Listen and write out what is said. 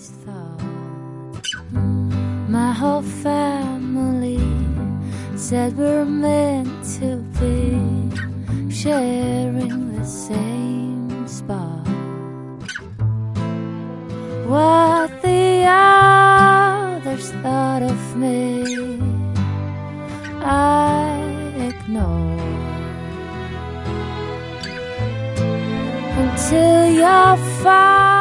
always thought. My whole family said we're meant to be sharing the same spot. What the others thought of me, I ignored until your father